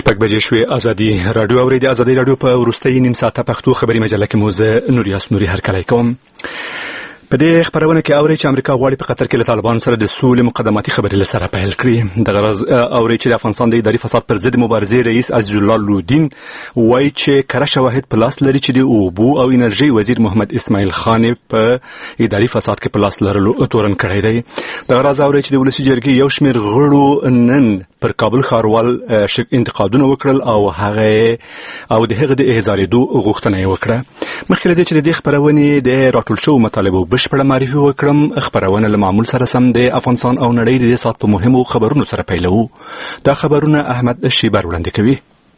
شپږ بجې شوې. ازادي راډیو اوري. د ازادي راډیو په وروستۍ نیم ساعته پښتو خبري مجله کې موزه نوریاس نوري هرکلی کوم. په دې خبرونه کې اوري چې امریکا غواړي په قطر کې له طالبانو سره د سولې مقدماتي خبرې لسره پیل کړي. د غرض اوري چې د افغانستان د اداري فساد پر ضد مبارزې رئیس عزیز الله لودین وایي چې کره شواهد په لاس لري چې د اوبو او انرژي وزیر محمد اسماعیل خان په اداري فساد کې په لاس لرلو تورن کړی دی. د غرض اوري چې د ولسي جرګې یو شمېر غړو نن پر کابل ښاروال انتقادونه وکړل او د هغه د احضارېدو غوښتنه یې وکړه. مخکې له دې چې د دې خپرونې د راټول شوو مطالبو بشپړه معرفي وکړم، خپرونه له معمول سره سم د افغانستان او نړۍ د دې ساعت په مهمو خبرونو سره پیلوو. دا خبرونه احمد شیبر وړاندې کوي.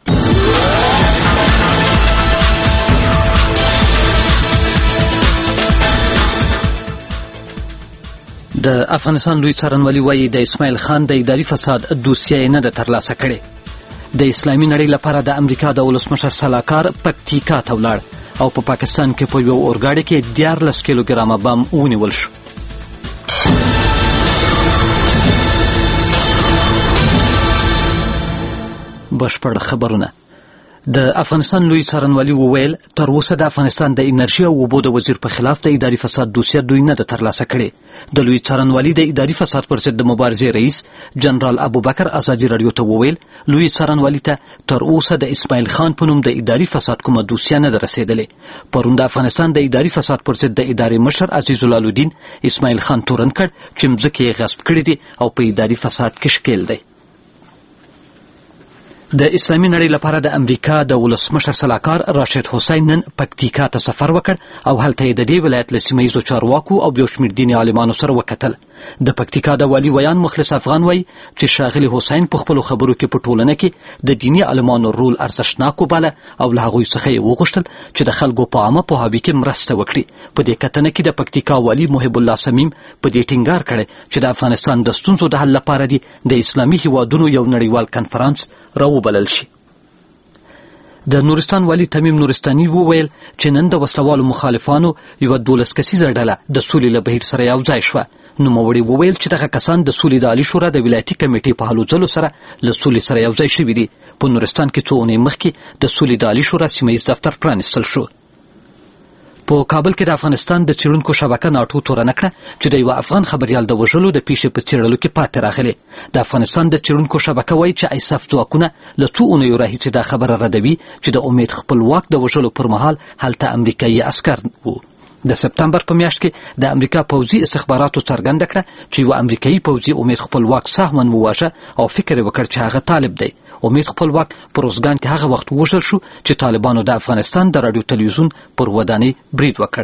د افغانستان لوی څارنوالي وایي د اسماعیل خان د اداري فساد دوسیه نه ده ترلاسه کړې. د اسلامي نړۍ لپاره د امریکا د ولسمشر سلاکار پکتیکا ته ولاړ او په پاکستان کې په یو اورګاډي کې 14 کیلوګرامه بم ونیول شو. بشپړ خبرونه. د افغانستان لوی څارنوالي وویل تر اوسه د افغانستان د انرژي او اوبو د وزیر په خلاف د اداري فساد دوسیه دوی نه ده ترلاسه کړې. د لوی څارنوالي د اداري فساد پر ضد د مبارزې رئیس جنرال ابوبکر ازادي راډیو ته وویل لوی څارنوالي ته تر اوسه د اسماعیل خان په نوم د اداري فساد کومه دوسیه نه ده رسیدلې. پرون د افغانستان د اداري فساد پر ضد د ادارې مشر عزیز الله لودین اسماعیل خان تورن کړ چې مځکې یې غصب کړې دي او په اداري فساد کې ښکیل دی. د اسلامي نړۍ لپاره د امریکا د ولسمشر سلاکار راشد حسین نن پکتیکا ته سفر وکړ او هلته یې د دې ولایت له سیمه ییزو چارواکو او یو شمېر دیني عالمانو سره وکتل. د پکتیکا د والي ویان مخلص افغان وایي چې ښاغلي حسین په خپلو خبرو کې په ټولنه کې د دیني عالمانو رول ارزښتناک وباله او له هغوی څخه یې وغوښتل چې د خلکو په عامه پوهاوي کې مرسته وکړي. په دې کتنه کې د پکتیکا والي محب الله صمیم په دې ټینګار کړی چې د افغانستان د ستونزو د حل لپاره دي د اسلامي هیوادونو یو نړیوال کنفرانس راوبلل شي. د نورستان والي تمیم نورستاني وویل چې نن د وسلوالو مخالفانو یوه 12 کسیزه ډله د سولې له بهیر سره یو ځای شوه. نوموړي وویل چې دغه کسان د سولې د عالي شورا د ولایتي کمیټې په هلو ځلو سره له سولې سره یو ځای شوي دي. په نورستان کې څو اونۍ مخکې د سولې د عالي شورا سیمه ییز دفتر پرانیستل شو. په کابل کې د افغانستان د څېړونکو شبکه ناټو تورنه کړه چې د یوه افغان خبریال د وژلو د پیښې په څېړلو کې پاتې راغلې. د افغانستان د څېړونکو شبکه وایي چې ایساف ځواکونه له څو اونیو راهیسې دا خبره ردوي چې د امید خپلواک د وژلو پر مهال هلته امریکایي عسکر وو. د سپتمبر په میاشت کې د امریکا پوځي استخباراتو څرګنده کړه چې یوه امریکایي پوځي امید خپلواک سهواً وواژه او فکر یې وکړ چې هغه طالب دی. امید خپلواک په روزګان کې هغه وخت ووژل شو چې طالبانو د افغانستان د راډیو تلویزیون پر ودانۍ برید وکړ.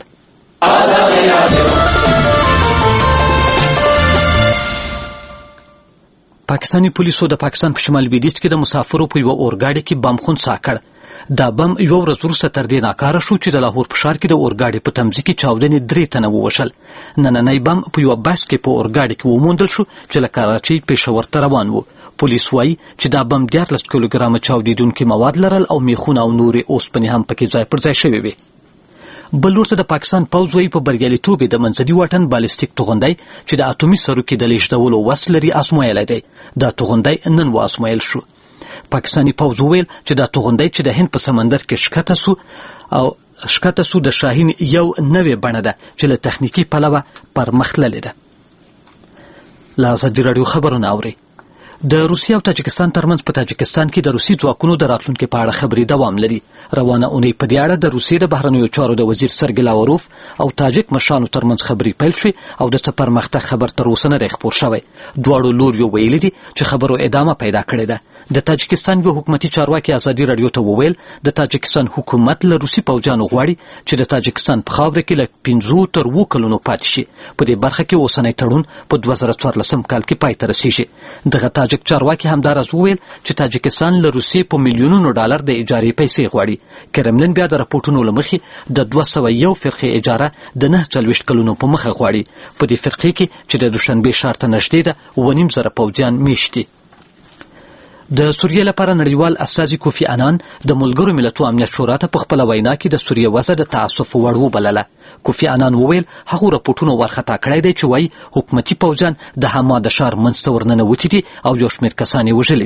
پاکستاني پولیسو د پاکستان په شمال لویدیځ کې د مسافرو په یوه اورګاډي کې بم خونسا کړ. دا بم یوه ورځ وروسته تر دې ناکاره شو چې د لاهور په ښار کې د اورګاډي په تمځي کې چاودنې 3 تنه ووژل. نننی بم په یوه بس کې په اورګاډي کې وموندل شو چې له کراچۍ پېښور ته روان و. پولیس وایي چې دا بم 14 کیلوګرامه چاودېدونکي مواد لرل او میخونه او نورې اوسپنې هم پکې ځای پر ځای شوې وې. بل لور ته د پاکستان پوځ وایي په بریالیتوب یې د منځني واټن بالستیک توغندی چې د اټومي سروکي د لیږدولو وس لري ازمویلی دی. دا توغندی نن وازمویل شو. پاکستاني پوځ وویل چې دا توغندی چې د هند په سمندر کې ښکته سو د شاهین یو نوې بڼه ده چې له تخنیکي پلوه پرمختللې ده. له ازادي راډیو خبرونه اورئ. د روسیې او تاجکستان ترمنځ په تاجکستان کې د روسي ځواکونو د راتلونکي په اړه خبرې دوام لري. روانه اونۍ په دې اړه د روسیې د بهرنیو چارو د وزیر سرګی لاوروف او تاجک مشرانو ترمنځ خبرې پیل شوې او د څه پرمختګ خبر تر اوسه نه دی خپور شوی. دواړو لوریو ویلي دي چې خبرو ادامه پیدا کړې ده. د تاجکستان یو حکومتي چارواکي ازادي راډیو ته وویل د تاجکستان حکومت له روسي پوځیانو غواړي چې د تاجکستان په خاوره کې له 5 تر 7 کلونو پاتې شي. په دې برخه کې اوسنی تړون په 2014 کال کې پای ته رسیږي. دغه تاجک چارواکي همداراز وویل چې تاجکستان له روسیې په میلیونونو ډالر د اجارې پیسې غواړي. کرملن بیا د راپورټونو له مخې د 201 فرقې اجاره د 49 کلونو په مخه غواړي. په دې فرقې کې چې د دوشنبې ښار ته نږدې ده 2.5 پوځیان میشت دي. د سوریې لپاره نړیوال استازي کوفی انان د ملګرو ملتونو امنیت شورا ته په خپله وینا کې د سوریې وضع د تعصف وړ وبلله. کوفی انان وویل هغو راپورټونو ورخطا کړی دی چې وایي حکومتي پوځیان د حما د ښار منځ ته ورننوتي دي او یو شمېر کسان یې وژلي دي.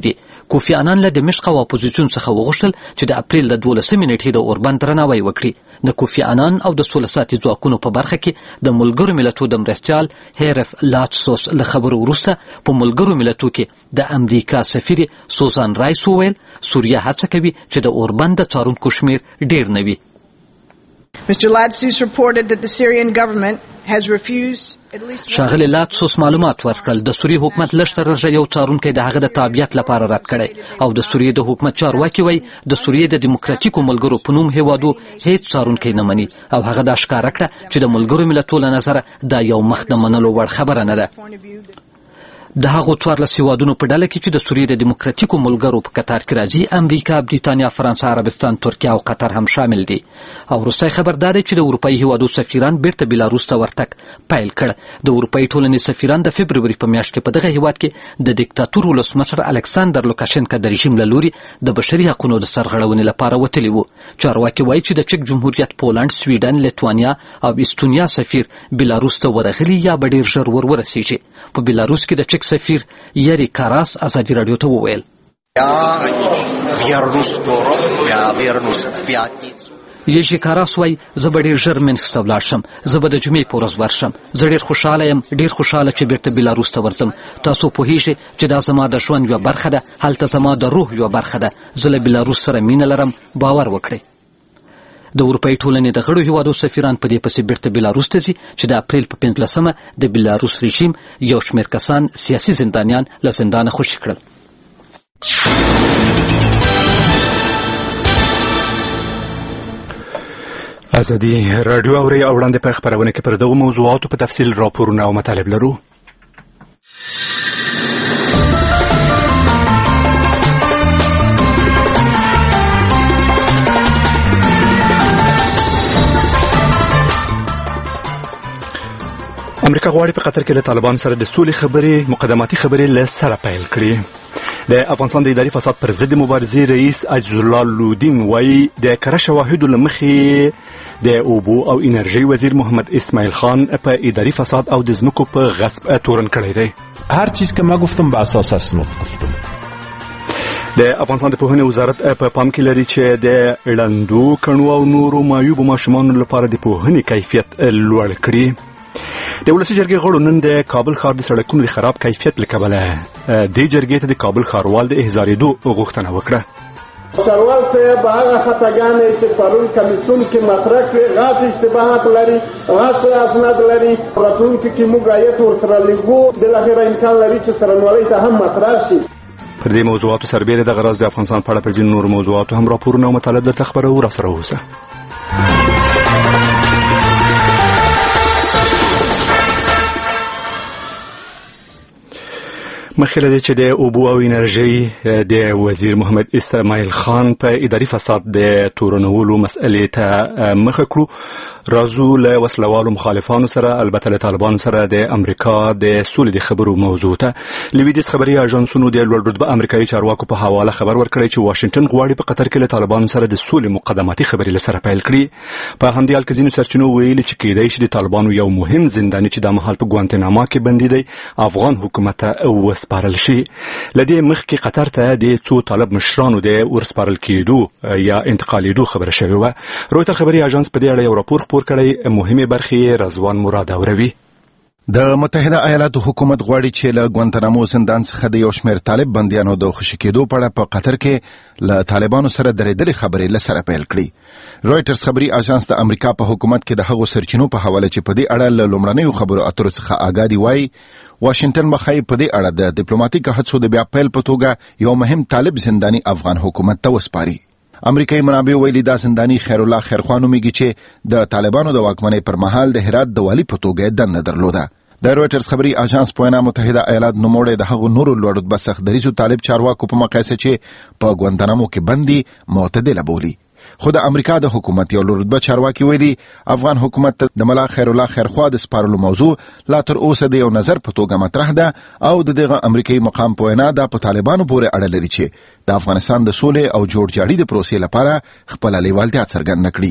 کوفی انان له دمشق او اپوزیسیون څخه وغوښتل چې د اپریل د 12 نیټې د اوربند درناوی وکړي. د کوفی انان او د سوله ساتي ځواکونو په برخه کې د ملګرو ملتونو د مرستیال هیرف لاتسوس له خبرو وروسته په ملګرو ملتونو کې د امریکا سفیر سوزان رایس وویل سوریه هڅه کوي چې د اوربند د څارونکو شمیر ډیر نه وي. Mr. Latsus reported that the Syrian government has refused at least شاغلی لاتسوس معلومات ورکړل د سوریې حکومت لږ تر لږه یو څارونکی د هغه د تابعیت لپاره رد کړی او د سوریې د حکومت چارواکي وایي د سوریې د دیموکراتیکو ملګرو په نوم هیوادو هیڅ څارونکی نه مني او هغه دا ښکاره کړه چې د ملګرو ملتونو له نظره دا یو مخ د منلو وړ خبره نه ده. د هغو 14 هیوادونو په ډله کې چې د سوریې د دیموکراتیکو ملګرو په قطار کې راځي امریکا، بریتانیا، فرانسه، عربستان، ترکیه او قطر هم شامل دي. او وروستی خبر دا دی چې د اروپایي هیوادو سفیران بیرته بیلاروس ته ورتګ پیل کړ. د اروپایي ټولنې سفیران د فبروري په میاشت کې په دغه هیواد کې د دیکتاتور ولسمشر الکساندر لوکاشنکا د رژیم له لوري د بشري حقوقو د سرغړونې لپاره وتلي وو. چارواکي وایي چې د چک جمهوریت، پولند، سویډن، لیتوانیا او استونیا سفیر بیلاروس ته ورغلي یا به ډیر ژر ورسیږي. په بیلاروس کې د چک سفیر یری کاراس ازادي رادیو ته وویل یژي کاراس وایي زه به ډېر ژر منسک ته ولاړ شم، زه به د جمعې په ورځ ورشم، زه ډېر خوشحاله یم، ډېر خوشحاله چې بیرته بیلاروس ته ورځم. تاسو پوهیږئ چې دا زما د ژوند یوه برخه ده، هلته زما د روح یوه برخه ده، زه له بیلاروس سره مینه لرم، باور وکړئ. د اروپایي ټولنې د غړو هیوادو سفیران په دې پسې بیرته بیلاروس ته ځي چې د اپریل په 15مه د بیلاروس رژیم یو شمېر کسان سیاسي زندانیان له زندانه خوشي کړل. ازادي راډیو اوري او وړاندې په خبرونه کې پر دغو موضوعاتو په تفصیل راپورونه او مطالب لرو. امریکا غواړي په قطر کې له طالبان سره د سولې خبرې مقدماتي خبرې له سره پیل کړي. د افغانستان د اداري فساد پر ضد مبارزې رئیس جلال الدین وایي د کره شواهدو له مخې د اوبو او انرژي وزیر محمد اسماعیل خان په اداري فساد او د ځمکو په غصب تورن کړی دی. هر چیز که ما گفتم به اساس اسناد گفتم. د افغانستان د پوهنې وزارت په پام کې لري چې د ړندو، کڼو او نورو معیوبو ماشومانو لپاره د پوهنې کیفیت لوړ کړي. د ولسي جرګې غړو نن د کابل ښار د سړکونو د خراب کیفیت له کبله دې جرګې ته د کابل ښاروال د احضارېدو غوښتنه وکړه. ښاروال صاحب هغه خطاګانې چې پرون کمیسیون کې مطرح کړې غلط اشتباهات لري، غلط اسناد لري، راتلونکي کې موږ رعایت ورسره لګو، بالاخره امکان لري چې څرنګوالۍ ته هم مطرح شي. پر دې موضوعاتو سربېره دغه راز د افغانستان په اړه پر ځینو نورو موضوعاتو هم راپورونه او مطالب درته خبرو. راسره اوسه. مخکې له دې چې د اوبو او انرژۍ د وزیر محمد اسماعیل خان په اداري فساد د تورنولو مسئلې ته مخه کړو، راځو له وسلوالو مخالفانو سره، البته له طالبانو سره د امریکا د سولې د خبرو موضوع ته. لویدیځ خبري اژانسونو د لوړ رتبه امریکایي چارواکو په حواله خبر ورکړی چې واشنگټن غواړي په قطر کې له طالبانو سره د سولې مقدماتي خبرې له سره پیل کړي. په همدې حال کې ځینو سرچینو ویلي چې کېدای شي د طالبانو یو مهم زنداني چې د مهال په ګوانتناما کې بندي دی افغان حکومت ته سپارل شي. لدې مخکې قطر ته د څو طالب مشرانو د ورسپارل کېدو یا انتقالېدو خبره شوې وه. رویتر خبري اژانس په دې اړه یو راپور خپور کړی. مهمه برخې رضوان مراد اوروي. د متحده ایالاتو حکومت غواړي چې له ګوانتنامو زندان څخه د یو شمېر طالب بندیانو د خوشي کېدو په اړه په قطر کې له طالبانو سره درېدلې خبرې له سره پیل کړي. رویټرز خبري اژانس د امریکا په حکومت کې د هغو سرچینو په حواله چې په دې اړه له لومړنیو خبرو اترو څخه آګادي وایي واشنگټن مخای په دې اړه د ډیپلوماټیک هڅو د بیا پیل په توګه یو مهم طالب زنداني افغان حکومت ته وسپاري. امریکایي منابع ویلي دا زنداني خیر الله خیرخوان نومیږي چې د طالبانو د واکمنۍ پر مهال د هرات د والي په توګه دنده درلوده. د رویټرز خبري اژانس په وینا متحده ایالات نوموړی د هغو نورو لوړ رتبه سخت دریځو طالب چارواکو په مقایسه چې په ګوانتنامو کې بندي معتدله بولي. خو د امریکا د حکومت یو لوړ رتبه چارواکي ویلي افغان حکومت د ملا خیر الله خیرخوا د سپارلو موضوع لا تر اوسه د یو نظر په توګه مطرح ده او د دغه امریکایي مقام په وینا دا په طالبانو پورې اړه لري چې د افغانستان د سولې او جوړجاړي د پروسې لپاره خپل لیوالتیا څرګنده کړي.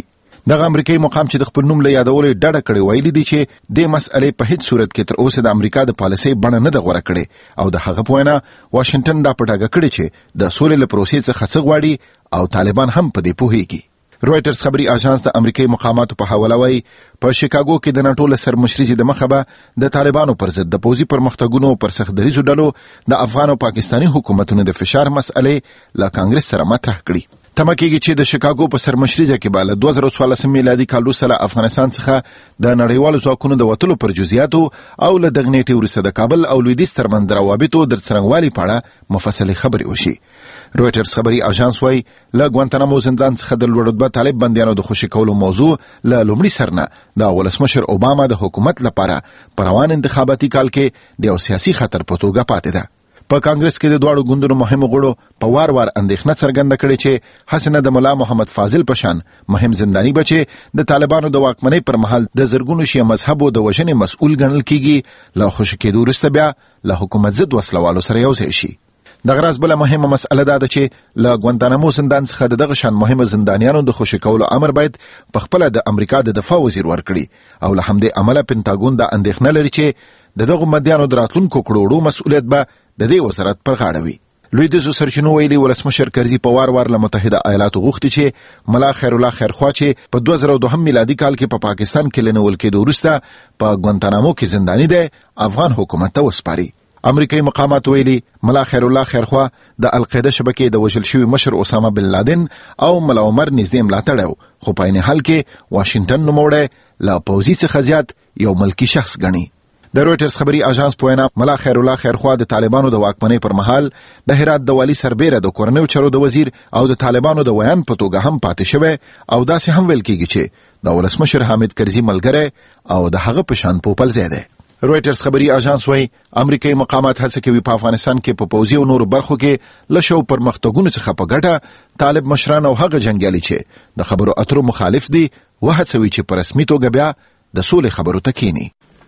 دغه امریکایي مقام چې د خپل نوم له یادولو ډډه کړې ویلي دي چې د مسئلې په هیڅ صورت کې تر اوسه د امریکا د پالیسۍ بڼه نه ده غوره کړې او د هغه په وینا واشنگټن دا په ډاګه کړی چې د سولې له پروسې څخه څه غواړي او طالبان هم په دې پوهیږي. رويټرز خبري اژانس د امریکایي مقاماتو په حواله وايي په شیکاګو کې د ناټو له سرمشري د مخه به د طالبانو پر ضد د پوځي پرمختګونو پر سخت دریزو ډلو د افغان او پاکستاني حکومتونو د فشار مسئلې له کانګرس سره مطرح کړي. تمه کېږي چې د شیکاګو په سرمشري کې به له 2014 میلادي کال وروسته له افغانستان څخه د نړیوالو ځواکونو د وتلو پر جزئیاتو او له دغه نیټې وروسته د کابل او لویدیځ ترمنځ د روابطو د څرنګوالي په اړه مفصلې خبرې وشي. رويټرز خبري اژانس وايي له ګوانتانامو زندان څخه د لوړ رتبه طالب بنديانو د خوشي کولو موضوع له لومړي سرنه د ولسمشر اوباما د حکومت لپاره پر روان انتخاباتي کال کې د یو سیاسي خطر په توګه پاتې ده. په کانګرس کې د دوړو ګوندونو مهمو غړو په وار اندېښنه څرګنده کړې چې حسنه د مولا محمد فاضل پشان مهم زنداني بچي د طالبانو د واکمنۍ پر مهال د زرګونو شیعه مذهبو د وژنې مسؤل ګڼل کیږي له خوشي کېدو وروسته بیا له حکومت ضد وسلوالو سره یو ځای شي. د غراز بل مهمه مسأله ده چې له ګوانتانامو زندان څخه دغه شان مهمه زندانیانو د خوشي کولو امر باید په خپل د امریکا د دفاع وزیر ورکړي او له همدې عمله پینټاګون د اندېښنه لري چې دغه مدیانو دراتلونکو کړوړو مسؤلیت به د دې وزارت پر غاړه وي. لویدیځو سرچینو ویلي ولسمشر کرزي په وار له متحده ایالاتو غوښتي چې ملا خیر الله خیرخوا چې په 2002 میلادي کال کې په پاکستان کې لنول کېدو وروسته په ګوانتانامو کې زنداني دی افغان حکومت ته وسپاري. امریکایي مقامات ویلي ملا خیر الله خیرخوا د القاعده شبکې د وژل شوي مشر اسامه بن لادن او ملا عمر نږدې ملاتړ خو په عین حال کې واشنگټن نوموړی له پوځي څخه زیات یو ملکی شخص ګڼي. د رويټرز خبري اژانس په وینا ملا خیر الله خیرخوا د طالبانو د واکمنۍ پر مهال د هرات د والي سربېره د کورنیو چارو د وزیر او د طالبانو د ویان په توګه هم پاتې شوی او داسې هم ویل کېږي چې د ولسمشر حامد کرزي ملګری او د هغه په شان پوپل زیاده. رويټرز خبري اژانس وايي امریکایي مقامات هڅه کوي په افغانستان کې په پوځي او نورو برخو کې لشو پرمختګونو څخه په ګټه طالب مشران او هغه جنگیالي چې د خبرو اترو مخالف دي وهڅوي چې په رسمي توګه بیا د سولې خبرو ته کینی.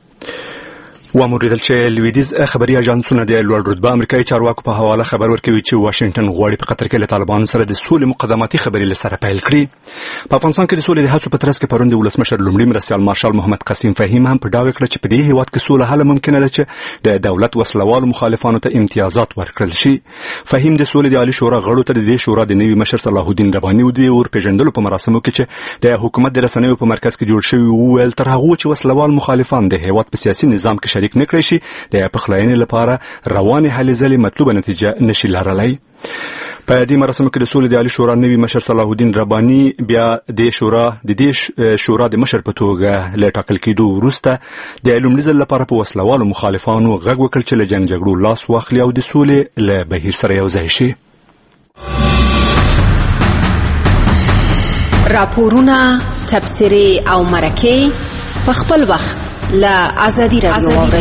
واموریدل چې لویدیز خبري اژانسونه د لوړ رتبه امریکایي چارواکو په حواله خبر ورکوي چې واشنگټن غواړي په قطر کې له طالبانو سره د سولې مقدماتي خبرې لسره پیل کړي. په افغانستان کې د سولې د هڅو په ترڅ کې پروند ولسمشر لومړي مرستیال مارشال محمد قاسم فهیم هم په ډاګه کړ چې په دې هیواد کې سوله هله ممکنه ده چې د دولت وسلوالو مخالفانو ته امتیازات ورکړل شي. فهیم د سولې د عالی شورا غړو ته د دې شورا د نوي مشر صلاح الدین رباني او د ورپېژندلو په مراسمو کې چې د حکومت د رسنیو په مرکز کې جوړ شوی ویل تر هغه چې وسلوال مخالفان د هیواد په سیاسي نظام کې شریک نه کړي شي د پخلاینې لپاره روانې هلې ځلې مطلوبه نتیجه نشي لرلای. په دې مراسمو کې د سولې د عالی شورا نوي مشر صلاح الدین رباني بیا د شورا د مشر په توګه له ټاکل کېدو وروسته د لومړي ځل لپاره په وسلوالو مخالفانو غږ وکړ چې له جنګ جګړو لاس واخلي او د سولې له بهیر سره یو ځای شي. راپورونه، تبصرې او مرکې په خپل وخت لا آزادی رادیو واورئ.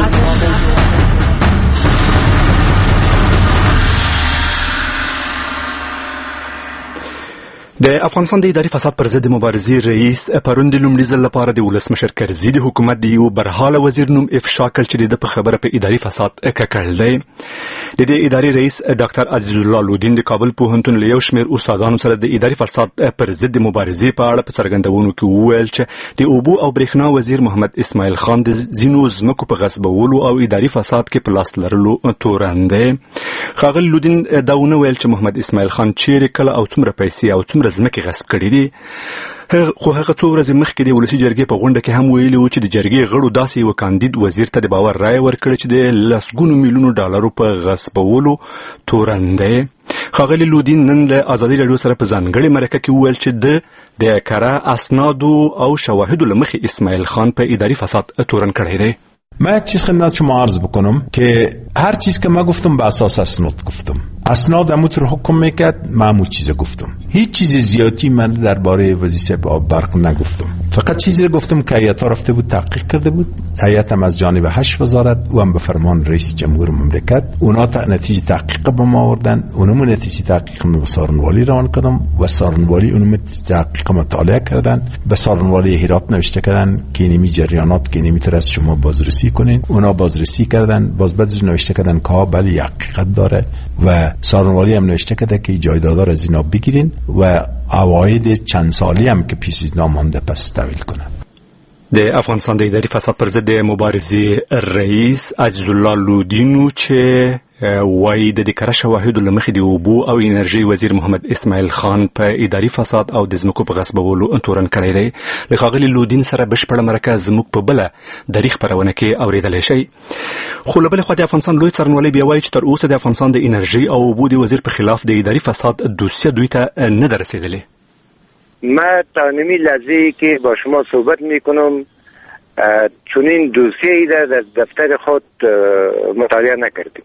د افغانستان د اداري فساد پر ضد مبارزې رئیس پرون د لومړي ځل لپاره د ولسمشر کرزي د حکومت د یو برحاله وزیر نوم افشا کړ چې د په خبره په اداري فساد ککړ دی. د دې اداري رئیس ډاکټر عزیز الله لودین د کابل پوهنتون له یو شمېر استادانو سره د اداري فساد پر ضد مبارزې په اړه په څرګندونو کې وویل چې د اوبو او برېښنا وزیر محمد اسماعیل خان د ځینو ځمکو په غصبولو او اداري فساد کې په لاس لرلو تورن دی. ښاغلي لودین دا ونه ویل چې محمد اسماعیل خان چیرې کله او څومره پیسې او څومره ځمکې غصب کړي دي. خو هغه څو ورځې مخکې د ولسي جرګې په غونډه کې هم ویلي و چې د جرګې غړو داسې یو کاندید وزیر ته د باور رایه ورکړه چې د لسګونو میلیونو ډالرو په غصبولو تورن دی. ښاغلي لودین نن له ازادي راډیو سره په ځانګړې مرکه کې وویل چې د کره اسنادو او شواهدو له مخې اسماعیل خان په اداري فساد تورن کړی دی. من یک چیز خدمت شما عرض بکنم که هر چیز که من گفتم به اساس اسناد گفتم. اسناد همونطور حکم میکرد، من همون چیز گفتم. هیچ چیز زیادی من درباره وزیر برق نگفتم. فقط چیزی رو گفتم که هیئت رفته بود تحقیق کرده بود. هیئت هم از جانب 8 وزارت و هم به فرمان رئیس جمهور مملکت اونا نتیجه تحقیق به ما آوردن. اونم نتیجه تحقیق ما به سارنوالی روان کردم و سارنوالی اونم تحقیق مطالعه کردن. به سارنوالی هرات نوشته کردن که اینمی جریانات که نمیتونه از شما بازرسی کنین. اونا بازرسی کردن، باز بعدش نوشته کردن که بله حقیقت داره و سارنوالی هم نوشته کرده که جایدادار از اینا بگیرین و عواید چند سالی هم که پیش از نامونده پس تحویل کنند. د افغانستان د اداري فساد پر ضد مبارزې رئیس عزیز الله لودینو چې وایي د کره شواهدو له مخې د اوبو او انرژي وزیر محمد اسماعیل خان په اداري فساد او د ځمکو په غصبولو تورن کړی دی. له ښاغلي لودین سره بشپړه مرکه زموږ په بله دري خپرونه کې اورېدلی شئ. خو له بلې خوا د افغانستان لوی څارنوالۍ بیا وایي چې تر اوسه د افغانستان د انرژي او اوبو د وزیر په خلاف د اداري فساد دوسیه دوی ته نه ده رسېدلې. من تا نمی لحظه‌ای که با شما صحبت میکنم چنین دوسیه‌ای در دفتر خود مطالعه نکردیم.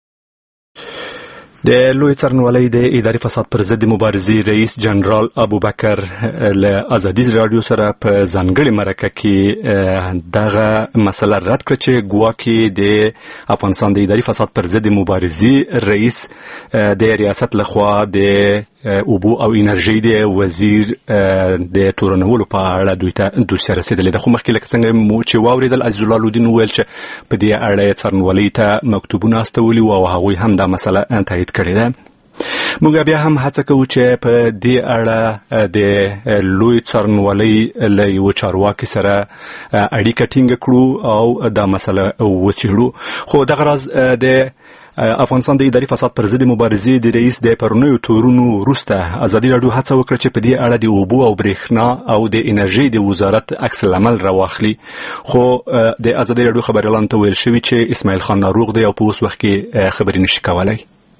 د لوی څارنوالۍ د اداري فساد پر ضد مبارزې رئیس جنرال ابوبکر له ازادي رادیو سره په ځانګړې مرکه کې دغه مسله رد کړه چې ګواکې د افغانستان د اداري فساد پر ضد مبارزې رئیس د ریاست لخوا د اوبو او انرژي د وزیر د تورنولو په اړه دوی ته دوسیه رسېدلې ده. خو مخکې لکه څنګه چې واورېدل عزیز الله لودین وویل چې په دې اړه څارنوالۍ ته مکتوبونه استولي وو او هغوی هم دا مسله تایید کړې ده. موږ بیا هم هڅه کوو چې په دې اړه د لوی څارنوالۍ له یو چارواکي سره اړیکه ټینګه کړو او دا مسله وڅېړو. خو دغه راز د افغانستان د اداري فساد پر ضد مبارزې د رئیس د پرونیو تورونو وروسته ازادي رادیو هڅه وکړه چې په دې اړه د اوبو او برېښنا او د انرژي د وزارت عکس العمل راواخلي. خو د ازادي رادیو خبريالانو ته ویل شوي چې اسماعیل خان ناروغ دی او په اوس وخت کې خبرې نشي کولی.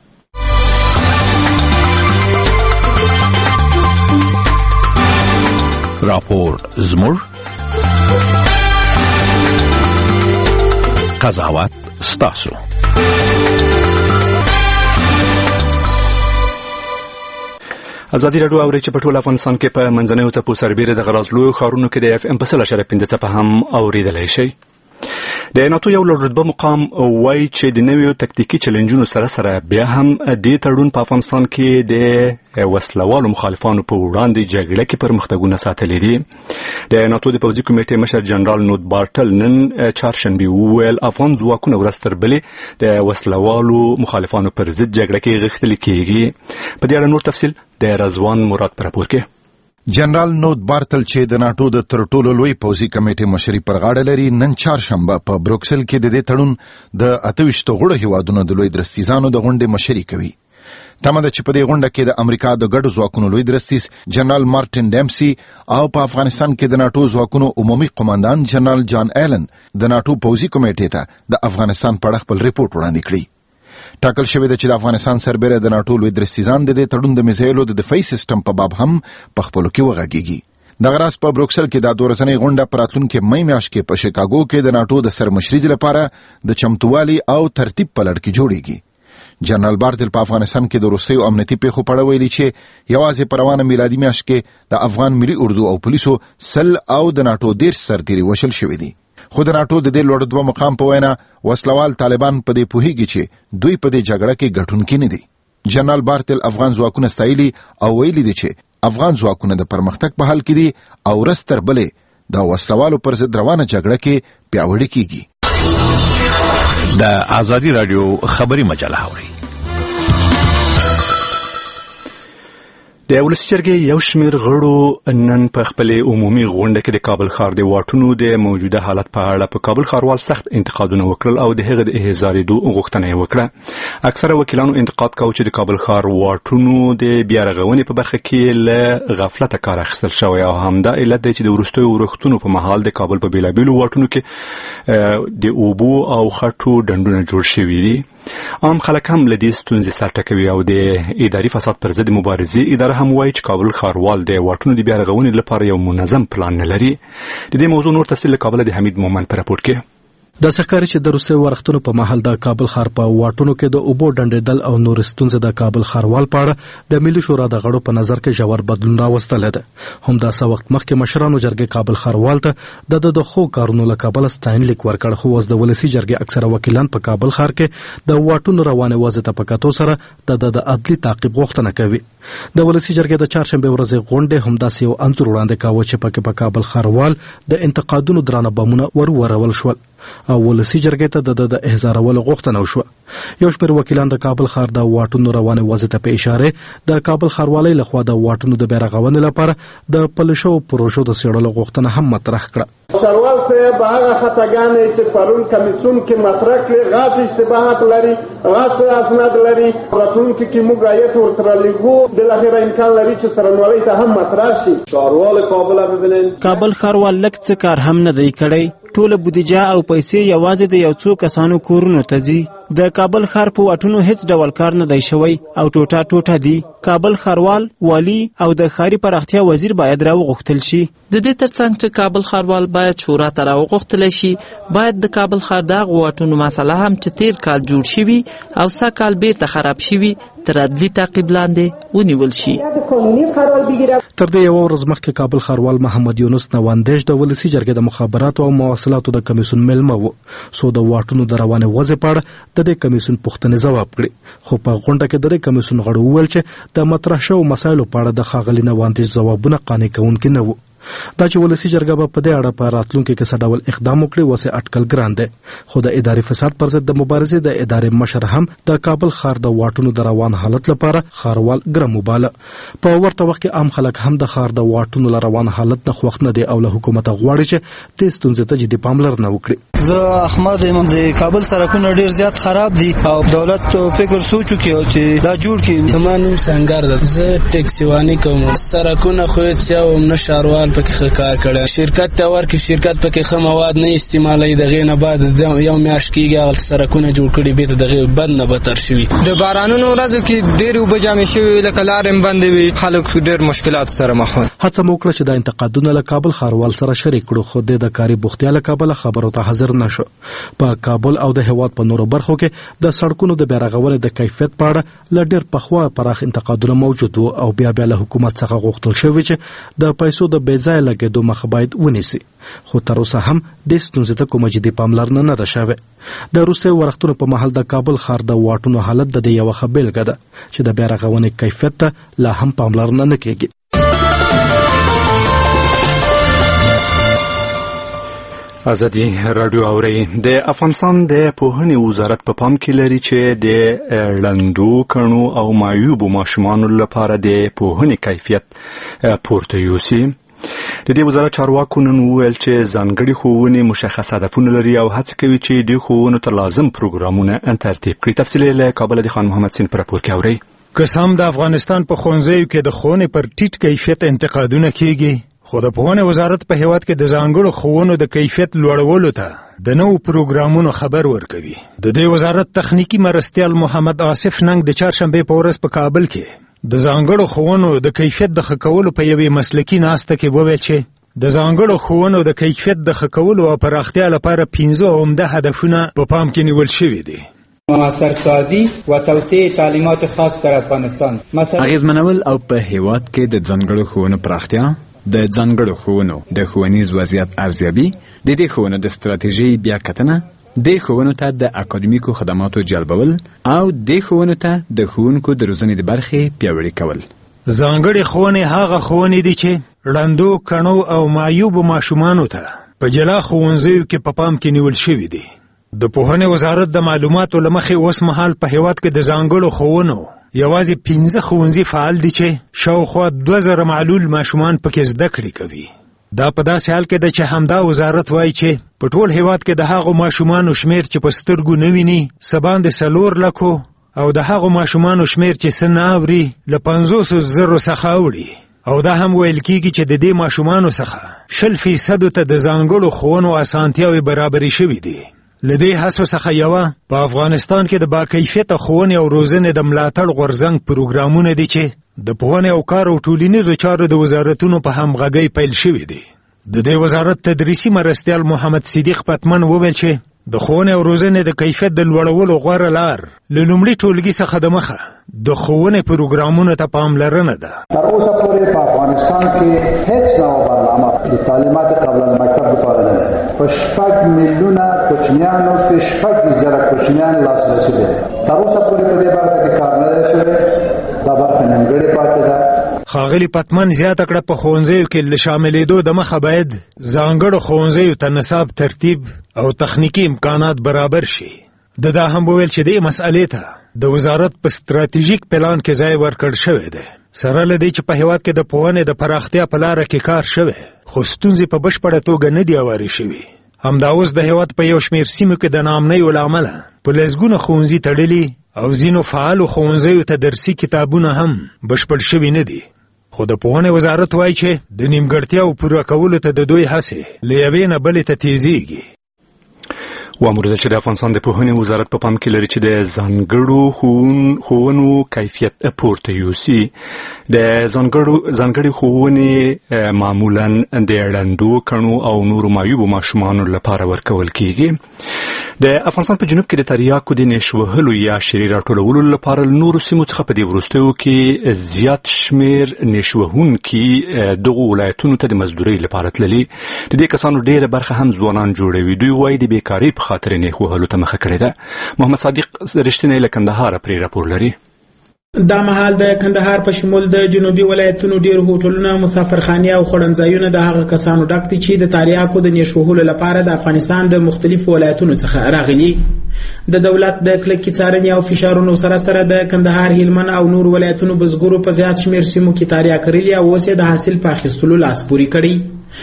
راپور زموږ قضاوت ستاسو. ازادي رادیو اوري چې په ټول افغانستان کې په منځنیو څپو سربېره د غراض لوی ښارونو کې د FM په 100.5 څپه هم اوریدلی شي. د ناتو یو لوړ رتبه مقام وایي چې د نویو تکتیکي چلنجونو سره بیا هم د تړون په افغانستان کې د وسلوالو مخالفانو په وړاندې جګړه کې پرمختګونه ساتلي دي. د ناتو د پوځي کمیټې مشر جنرال نوت بارټل نن چهارشنبه وویل افغان ځواکونه ورځ تر بلې د وسلوالو مخالفانو پر ضد جګړه کې غښتلي کېږي. په دې اړه نور تفصیل د رضوان مراد په راپور کې. جنرال نوت بارتل چې د ناتو د تر ټولو لوی پوځي کمیټې مشري پر غاړه لري نن چهارشنبه په بروکسل کې د دې تړون د 28 غړو هیوادونو د لوی درستیزانو د غونډې مشري کوي. تمه ده چې په دې غونډه کې د امریکا د ګډو ځواکونو لوی درستیز جنرال مارټین ډیمسي او په افغانستان کې د ناتو ځواکونو عمومي قوماندان جنرال جان ایلن د ناتو پوځي کمیټې ته د افغانستان په اړه خپل ریپورت وړاندې کړي. ټاکل شوی دی چې د افغانستان سربېره د ناتو لوی درستیزان د دې تړون د میزایلو د دفاعي سیستم په باب هم په خپلو کې وغږیږي. دغه راز په بروکسل کې د 2 ورځنۍ غونډه په راتلونکي مې میاشت کې په شیکاګو کې د ناتو د سرمشري لپاره د چمتووالي او ترتیب په لړ کې جوړیږي. جنرال بارتل په افغانستان کې د روسیې امنیتي پیښو په اړه ویلي چې یوازې په روانه میلادي میاشت کې د افغان ملي اردو او پولیسو سل او د ناتو 10 سرتیري وشل شوي دي. خو د ناتو د دې لوړ رتبه مقام په وینا وسلوال طالبان په دې پوهیږي چې دوی په دې جګړه کې ګټونکي نه دي. جنرال بارتل افغان ځواکونه ستایلي او ویلي دي چې افغان ځواکونه د پرمختګ په حال کې دي او ورځ تر بلې د وسلوالو پر ضد روانه جګړه کې پیاوړي کیږي. د ازادي رادیو خبري مجله اوري. د ولسي جرګې یو شمېر غړو نن په خپل عمومي غونډه کې د کابل ښار د واټونو د موجوده حالت په اړه په کابل ښاروال سخت انتقادونه وکړل او د هغه د احضارېدو غوښتنه یې وکړه. اکثره وکیلانو انتقاد کاوه چې د کابل ښار واټونو د بیا رغونې په برخه کې له غفلته کار اخیستل شوی او همدا علت دی چې د وروستیو ورښتونو په مهال د کابل په بېلابېلو واټونو کې د اوبو او خټو ډنډونه جوړ شوي دي. عام خلک هم له دې ستونزې سر ټکوي او د اداري فساد پر ضد مبارزې اداره هم وایي چې کابل ښاروال د واټونو د بیا رغونې لپاره یو منظم پلان نه لري. د دې موضوع نور تفصیل له کابل د حمید مومن په راپور کې. د ښکاري چې د روسي ورښتونو په محل د کابل ښار په واټونو کې د اوبو ډنډېدل او نور ستونزې د کابل ښاروال په اړه د ملي شورا د غړو په نظر کې ژور بدلون راوستل دي. هم دا څه وخت مخکې مشرانو جرګې کابل ښاروال ته د خو کارونو له کابل ستاینلیک ورکړ خو اوس د ولسي جرګې اکثره وکیلان په کابل ښار کې د واټونو روانه وضعیت په کتو سره د عدلي تعقیب غوښتنه کوي. د ولسي جرګې د چهارشنبه ورځې غونډه هم داسې یو انځور وړاندې کاوه چې په کابل ښاروال د انتقادونو درانه بمونه ورول شول. او ولسی جرګې ته د احضارولو غوښتنه وشوه. یو شمېر وکیلان د کابل ښار د واټونو روانې وضع ته په اشاره د کابل ښاروالۍ لخوا د واټونو د بیارغونې لپاره د پلي شوو پروژو د څېړلو غوښتنه هم مطرح کړه. ښاروال صاحب هغه خطاګانې چې پرون کمیسیون کې مطرح کړې غلط اشتباهات لري، غلط اسناد لري، راتلونکي کې موږ رعایت ورسره لګو، بالاخره امکان لري چې څارنوالۍ ته هم مطرح شي. ښاروال کابل ببینین کابل ښاروال لږ څه کار هم نه دی کړی، ټوله بودیجه او پیسې یوازې د یو څو کسانو کورونو ته ځي. د کابل ښار په واټونو هیڅ ډول کار نه دی شوی او ټوټه ټوټه دي. کابل ښاروال، والی او د ښاري پراختیا وزیر باید راوغوښتل شي. د دې ترڅنګ چې کابل ښاروال باید شورا ته راوغوښتل شي، باید د کابل ښار د واټونو مسله هم چې تیر کال جوړ شوي او سږ کال بیرته خراب شوي تر عدلي تعقیب لاندې ونیول شي. تر دې یو ورځ مخکې کابل ښاروال محمد یونس نواندیش د ولسی جرګې د مخابراتو او مواصلاتو د کمیسیون مېلمه و. سو د واټونو د روانې وضع په اړه د دې کمیسیون پوښتنې ځواب کړي، خو په غونډه کې د دې کمیسیون غړو وویل چې د مطرح شوو مسایلو په اړه د ښاغلي نواندیش ځوابونه قانع کوونکي نه وو. دا چې ولسی جرګه به په دې اړه په راتلونکي کې څه ډول اقدام وکړي وسه اټکل ګران دی. خو د اداري فساد پر ضد د مبارزې د ادارې مشر هم د کابل ښار د واټونو د روان حالت لپاره ښاروال ګرم وباله. په ورته وخت کې عام خلک هم د ښار د واټونو له روان حالت نه خوښ نه دي او له حکومت غواړي چې دې ستونزې ته جدي پاملرنه وکړي. زه احمد امام د کابل سړکونه ډیر زیات خراب دي او دولت فکر سوچو کې چې دا جوړ کړي. زمانم څنګه ده زه ټیکسی وانی کوم سړکونه خو چې او نه ښاروال پکې کار کړي. شرکت ته ورکه شرکت پکې خه مواد نه استعمالوي، دغه نه بعد یو میاش کېږي هغه سړکونه جوړ کړي به دغه بد نه بتر شوي. د بارانونو ورځو کې ډېر وبجامې شوي لکه لارې بندې وي، خلک ډېر مشکلات سره مخ وي. هڅه مو وکړه چې د انتقادونو له کابل ښاروال سره شریک کړو، خو د کاري بوختیا له کابل خبرو ته حاضر نشو. په کابل او د هیواد په نورو برخو کې د سړکونو د بیارغونې د کیفیت په اړه له ډېر پخوا پراخ انتقادونه موجود وو او بیا له حکومت څخه غوښتل شوی چې د پیسو د بې ځایه لګېدو مخه باید ونیسي. خو تر اوسه هم د ستونزې ته کومه جدي پاملرنه نه ده شوې. د وروستیو وختونو په مهال د کابل ښار د واټونو حالت د یوه ښه بیلګه ده چې د بیارغونې کیفیت ته لا هم پاملرنه نه کیږي. ازادي رادیو اوري. د افغانستان د پوهنې وزارت په پام کې لري چې د ړندو، کڼو او معیوبو ماشومانو لپاره د پوهنې کیفیت پورته یوسي. د دې وزارت چارواکو نن وویل چې ځانګړي ښوونې مشخص هدفونه لري او هڅه کوي چې د ښوونو ته لازم پروګرامونه ترتیب کړي. تفصیل له کابل د خان محمد سین پر راپور کې اوري. قسم د افغانستان په ښوونځیو کې د ښوونې پر ټیټ کیفیت انتقادونه کیږي، خو د پوهنې وزارت په هیواد کې د ځانګړو ښوونو د کیفیت لوړولو ته د نوو پروګرامونو خبر ورکوي. د دې وزارت تخنیکی مرستیال محمد آصف ننګ د چهارشنبه په ورځ په کابل کې د ځانګړو ښوونو د کیفیت د ښه کولو په یوې مسلکي ناسته کې وویل چې د ځانګړو ښوونو د کیفیت د ښه کولو او پراختیا لپاره 15 عمده هدفونه په پام کې نیول شوي دي. موثرسازی و توسعه تعلیمات خاص در افغانستان، اغیزمنول او په هیواد کې د ځانګړو ښوونو پراختیا، د ځانګړو ښوونو د ښوونیز وضعیت ارزیابي، د دې ښوونو د ستراتیژۍ بیاکتنه، د ښوونو ته د اکاډمیکو خدماتو جلبول او د ښوونو ته د ښوونکو د روزنې د برخې پیاوړي کول. ځانګړې ښوونې هغه ښوونې دي چې ړندو، کڼو او معیوبو ماشومانو ته په جلا ښوونځیو کې په پام کې نیول شوي دي. د پوهنې وزارت د معلوماتو له مخې اوس مهال په هیواد کې د ځانګړو ښوونو یوازې 15 ښوونځي فعال دي چې شاوخوا 2000 معلول ماشومان پکې زده کړې کوي. دا په داسې حال کې ده چې همدا وزارت وایي چې په ټول هیواد کې د هغو ماشومانو شمیر چې په سترګو نه ویني څه باندې 4 لکو او د هغو ماشومانو شمیر چې څه نه اوري له 500,000 څخه اوړي. او دا هم ویل کېږي چې د دې ماشومانو څخه 0% ته د ځانګړو ښوونو اسانتیاوې برابرې شوي دي. له دې هڅو څخه یوه په افغانستان کې د باکیفیته ښوونې او روزنې د ملاتړ غورځنګ پروګرامونه دي چې د پوهنې او کار او ټولنیزو چارو د وزارتونو په همغږۍ پیل شوي دي. د دې وزارت تدریسي مرستیال محمد صدیق پتمن وویل چې د ښوونې او روزنې د کیفیت د لوړولو غوره لار له لومړي ټولګي څخه د مخه د ښوونې پروګرامونو ته پاملرنه ده. تر اوسه پورې په افغانستان کې هیڅ نوع برنامه د تعلیمات قبل المکتب لپاره نه ده. په 6 میلیونه کوچنیانو کې 6,000 کوچنیان لاسرسی لري. تر اوسه پورې په دې برخه کې کار نه دی شوی. دا برخه نیمګړې پاتې ده. ښاغلي پتمن زیاته کړه په ښوونځیو کې له شاملېدو د مخه باید ځانګړو ښوونځیو ته نصاب ترتیب او تخنیکي امکانات برابر شي. دا هم وویل چې دې مسئلې ته د وزارت په ستراتیژیک پلان کې ځای ورکړ شوی دی. سره له دې چې په هېواد کې د پوهنې د پراختیا په لاره کې کار شوی، خو ستونزې په بشپړه توګه نه دي هوارې شوي. همدا اوس د هېواد په یو شمېر سیمو کې د ناامنیو له امله په لسګونه ښوونځي تړلي او ځینو فعالو ښوونځیو ته درسي کتابونه هم بشپړ شوي نه دي. خو د پوهنې وزارت وایي چې د نیمګړتیاوو پوره کولو ته د دوی هڅې له یوې نه بلې ته تیزیږي. واموریدل چې د افغانستان د پوهنې وزارت په پام کې لري چې د ځانګړو ښوونو کیفیت پورته یوسي. د ځانګړې ښوونې معمولا د ړندو، کڼو او نورو معیوبو ماشومانو لپاره ورکول کیږي. د افغانستان په جنوب کې د تریاکو د نېش وهلو یا شیرې راټولولو لپاره له نورو سیمو څخه په دې وروستیو کې زیات شمېر نېش وهونکي دغو ولایتونو ته د مزدورۍ لپاره تللي. د دې کسانو ډېره برخه هم ځوانان جوړوي. دوی وایي د بیکارۍ په خاطر نېښ وهلو ته مخه کړې ده. محمد صادق رښتینی له کندهاره پرې راپور لري. دا مهال د کندهار په شمول د جنوبي ولایتونو ډیر هوټلونه، مسافرخانې او خوړنځایونه د هغه کسانو ډک دي چې د تریاکو د نېش وهلو لپاره د افغانستان د مختلفو ولایتونو څخه راغلي. د دولت د کلکې څارنې او فشارونو سره سره د کندهار، هلمند او نور ولایتونو بزګرو په زیات شمېر سیمو کې تریاک کړلي او اوس یې د حاصل په اخیستلو لاس پورې کړی.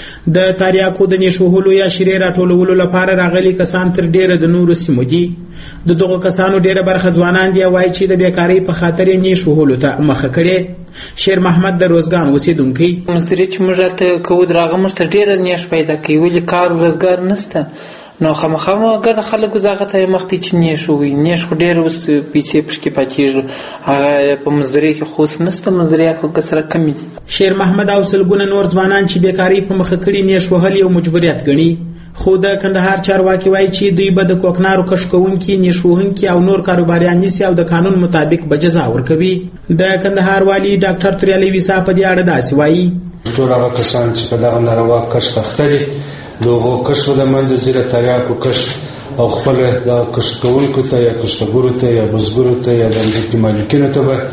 د تریاکو د نېش وهلو یا شیرې راټولولو لپاره راغلي کسان تر ډیره د نورو سیمو دي. د دغو کسانو ډیره برخه ځوانان دي او وایي چې د بیکارۍ په خاطر یې نېش وهلو ته مخه کړې. شیر محمد د روزګان اوسیدونکی: مزدوري چې موږ ته کوو درغه موږ ته ډیره نېش پیدا کوي، ولې کار او روزګار نشته. نو خامخا اگر د خلکو زغه ته مخته چې نېش وي، نېش خو ډېر اوس پیسې پشکې پاتېږي، هغه په مزدورۍ کې خو نشته، مزدورۍ خو کسره کمې دي. شیر محمد او سلګونه نور ځوانان چې بیکارۍ په مخه کړي نېش وهل یو مجبوریت ګڼي. خو د کندهار چارواکي وایي چې دوی به د کوکنارو کښت کوونکي، نېش وهونکي او نور کاروباریان نیسي او د قانون مطابق به جزا ورکوي. د کندهار والی ډاکټر توریالی ویسا په دې اړه داسې وایي: ټول هغه کسان چې په دغه ناروا کښت اخته دي، دغو کښت د منځه ځي، د تریاکو کښت او خپل د کښت کوونکو ته یا کښتګرو ته یا بزګرو ته یا د ځمکې مالکینو ته به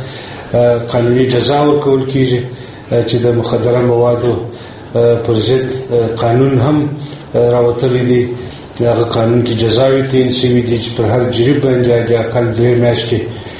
قانوني جزا ورکول کیږي. چې د مخدره موادو پر ضد قانون هم راوتلی دی. هغه قانون کې جزاوي تعین شوي دي چې پر هر جریب باندې د اقل 3 میاشتې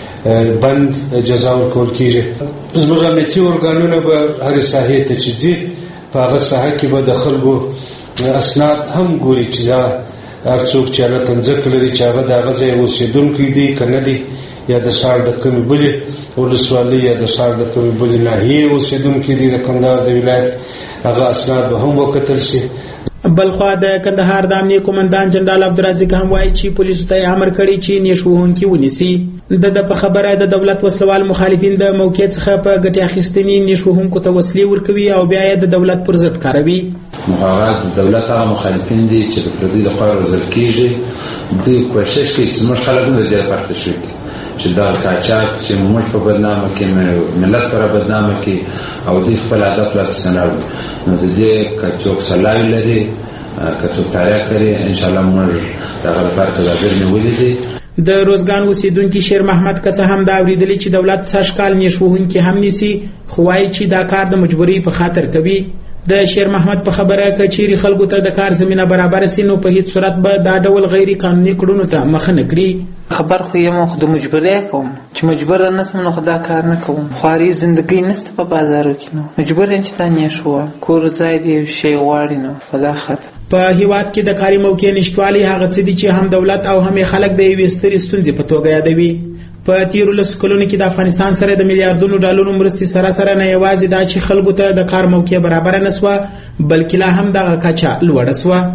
بند جزا ورکول کیږي. زموږ امنیتي ارګانونه به هرې ساحې ته چې ځي، په هغه ساحه کې به د خلکو اسناد هم ګوري چې دا هر څوک چې هلته ځمکه لري چې هغه د هغه ځای اوسېدونکی دی که نه دی، یا د ښار د کومې بلې ولسوالۍ یا د ښار د کومې بلې ناحیې اوسېدونکی دی د کندهار د ولایت، هغه اسناد به هم وکتل شي. بلخوا د کندهار د امنیه قومندان جنرال عبدالرزاق هم وایي چې پولیسو ته امر کړی چې نېش وهونکي ونیسي. د په خبره د دولت وسلوال مخالفین د موقع څخه په ګټې اخیستنې نېش وهونکو ته وسلې ورکوي او بیا یې د دولت پر ضد کاروي. هغه د دولت هغه مخالفین دي چې د پردي لخوا روزل کېږي. دوی کوشش کوي چې زموږ خلک هم د دې لپاره تشویق کړي چې دا قاچاق چې موږ په بدنامه کې ملت پر بدنامه کې او دوی خپل هدف لاسته نه راوړي. نو د دې که څوک سلاوي لري، که څوک تریاک کوي، انشاءالله موږ د هغه لپاره تدابیر نیولي دي. د روزګان اوسیدونکي شیر محمد که څه هم دا اورېدلي چې دولت سږکال نېش وهونکي هم نیسي، خو وایي چې دا کار د مجبورۍ په خاطر کوي. د شیر محمد په خبره که چیرې خلکو ته د کار زمینه برابر سي، نو په هیڅ صورت به دا ډول غیر قانوني کړنو ته مخه نه کړي. خبر خو یم خو د مجبورۍ کوم چې مجبور نسم، نو خدا کار نه کوم. خواري زندگی نسته په بازارو کې، نو مجبور یم چې تا نېش ووهم. کور ځای دی، شی غواړي، نو په دا خاطر په هیواد کې د کاري موقع نشتوالي هغه څه دي چې هم دولت او هم خلک د یوې سترې ستونزې په توګه یادوي. په تیرو لسو کلونو کې د افغانستان سره د میلیارډونو ډالرو مرستې سره سره نه یوازې دا چې خلکو ته د کار موقع برابر نه سوه، بلکې لا هم دغه کچه لوړه سوه.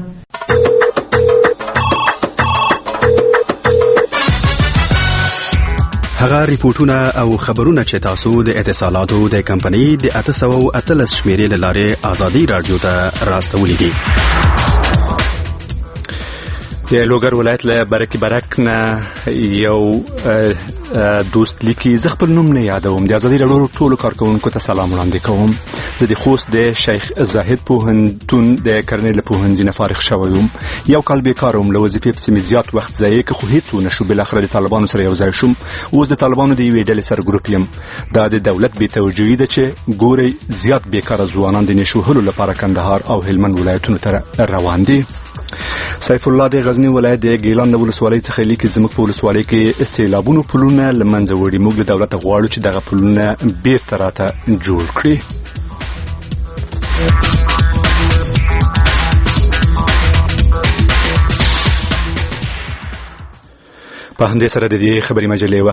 هغه ریپورتونه او خبرونه چې تاسو د اتصالاتو د کمپنۍ د 813 شمیرې له لارې آزادي رادیو ته راستولي دي. د لوګر ولایت له برک نه یو دوست لیکي زه خپل نوم نه یادوم د ازادي راډیو ټولو کارکونکو ته سلام وړاندې کوم. زه د خوست د شیخ زاهد پوهنتون د کرنیل پوهنځي نه فارغ شوی یم. یو کال بیکار وم، له وظیفې پسې مې زیات وخت ضایع کړ خو هیڅ ونه شو. بالاخره د طالبانو سره یو ځای شوم. اوس د طالبانو د یوې ډلې سره ګروپ یم. دا د دولت بې توجهي ده چې ګورئ زیات بیکاره ځوانان د نشو وهلو لپاره کندهار او هلمند ولایتونو ته روان دي. سیف الله د غزنی ولایت د ګیلان د ولسوالۍ څخه لیکي زموږ په ولسوالۍ کې سیلابونو پلونه له منځه وړي. موږ له دولت غواړو چې دغه پلونه بیرته راته جوړ کړي. په همدې سره د دې خبري مجلې